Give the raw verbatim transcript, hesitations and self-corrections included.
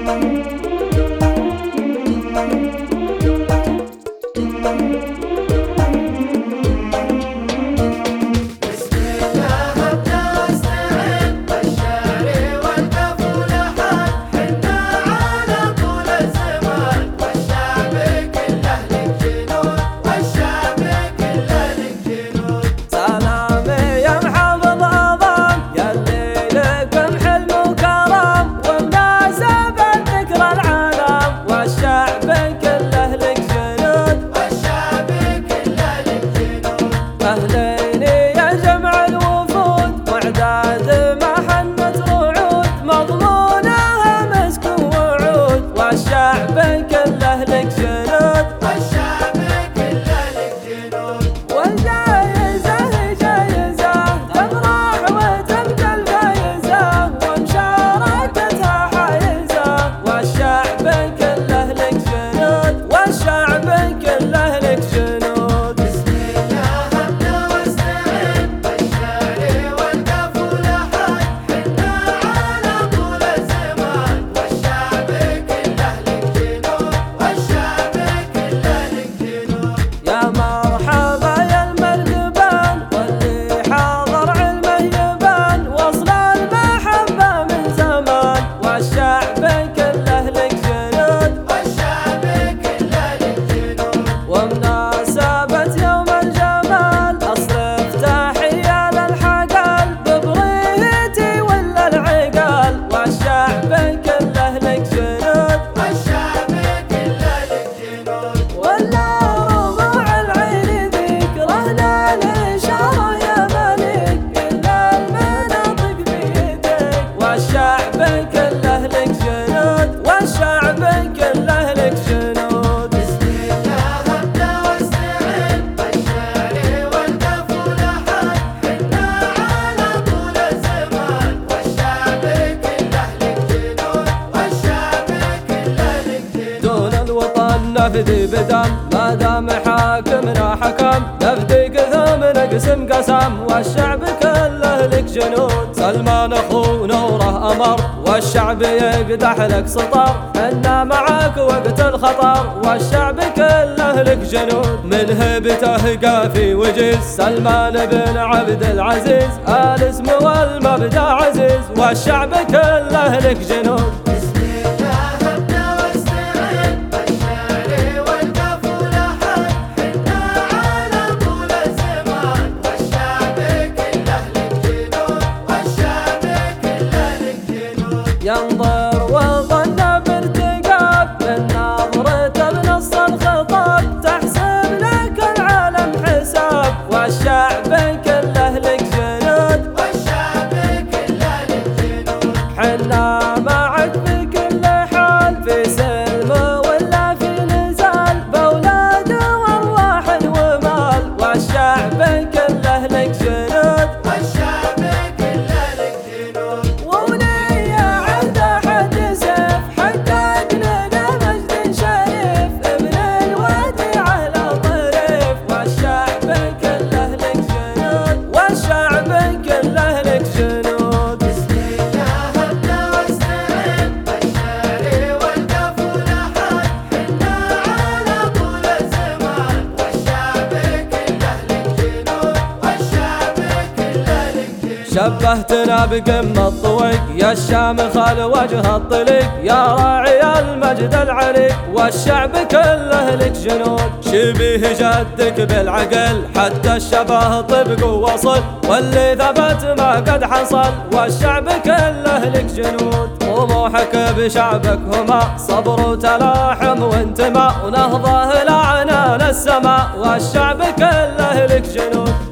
أهلين يا جمع الوفود وعداد محنة رعود مضمونها مسك ووعود والشعب كله لك جنود والشعب كله لك جنود والجايزة هي جايزة تفرح وتبقى الفايزة ومشاركتها حايزة والشعب كله لك جنود والشعب كله لك جنود نفدي بدم ما دام حاكمنا حكم نفدي قثم نقسم قسم والشعب كله لك جنود سلمان اخو نوره امر والشعب يقدح لك سطر انا معاك وقت الخطر والشعب كله لك جنود من هبته قافي وجيز سلمان بن عبد العزيز الاسم والمبدا عزيز والشعب كله لك جنود ينظر وظن بارتقاب من نظرته بنص الخطاب تحسب لك العالم حساب والشعب كله لك جنود والشعب كله لك جنود حنا معك في كل حال في سلم ولا في نزال بأولاد وارواح ومال والشعب كله لك جنود والشعب كله لك جنود شبهتنا بقمة طويق يا الشام خال وجه الطليق يا راعي المجد العليق والشعب كله لك جنود شبيه جدك بالعقل حتى الشبه طبق ووصل واللي ثبت ما قد حصل والشعب كله لك جنود طموحك بشعبك هما صبر وتلاحم وانتماء ونهضه لعنان السماء والشعب كله لك جنود